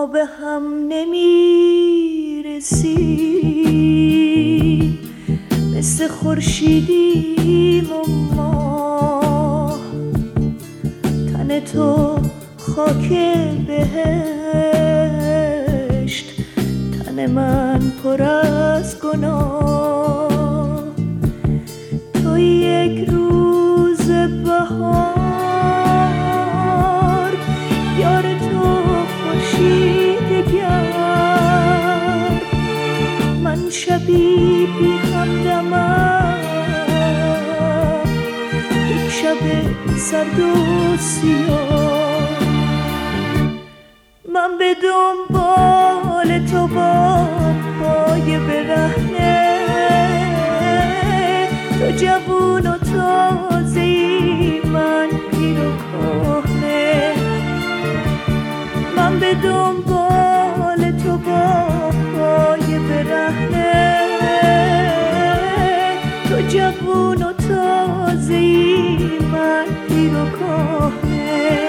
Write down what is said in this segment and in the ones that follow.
ما به هم نمیرسیم، مثل خورشیدیم و ماه. تن تو خاک بهشت، تن من پر از گناه. تو یک روز بهار، یار تو خورشید گرم، من شبی بی همدمم، یک شب سرد و سیاه. من به دنبال تو با پای برهنه، تو جوون و تازه‌ای، من پیر و کهنه. من به دنبال تو با پای برهنه، تو جوون و تازه‌ای، من پیر و کهنه.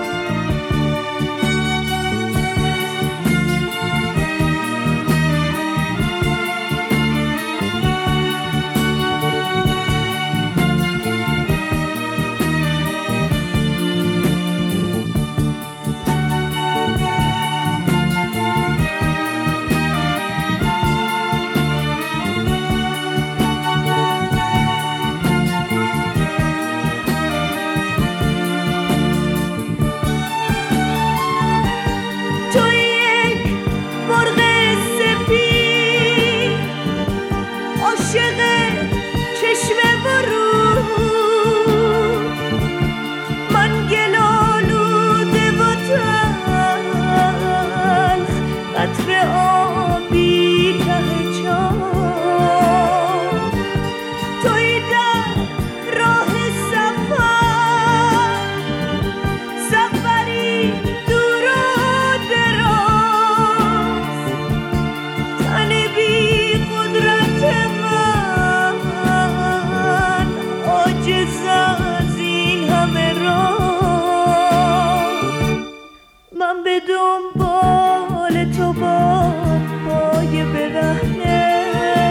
من به دنبال تو با پای برهنه،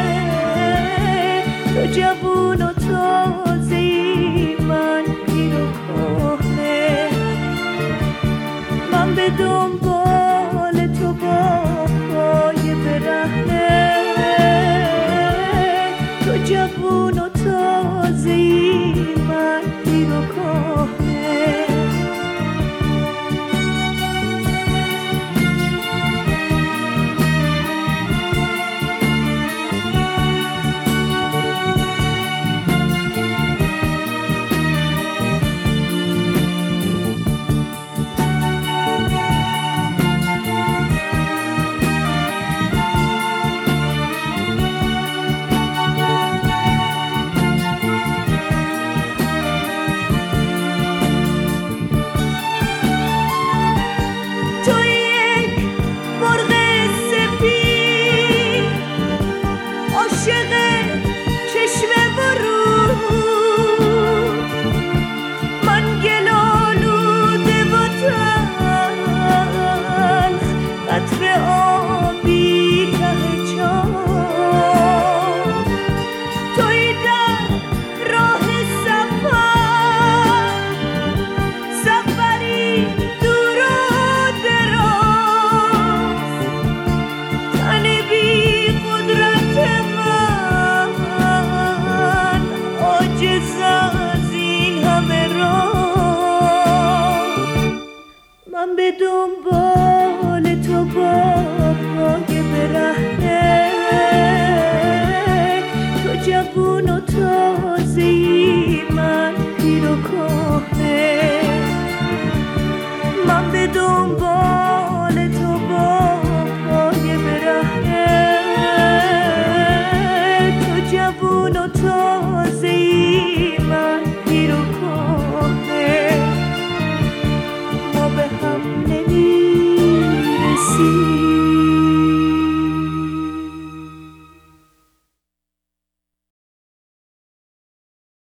تو جوون و تازه‌ای، من پیر و کهنه. من به دنبال تو با پای برهنه، تو جوون و تازه‌ای، من پیر و کهنه. من به دنبال تو با پای برهنه، تو جوون و تازه‌ای، من پیر و کهنه. من به دنبال تو با پای برهنه، تو جوون و تازه‌ای، من پیر و کهنه. ما به هم نمیرسیم،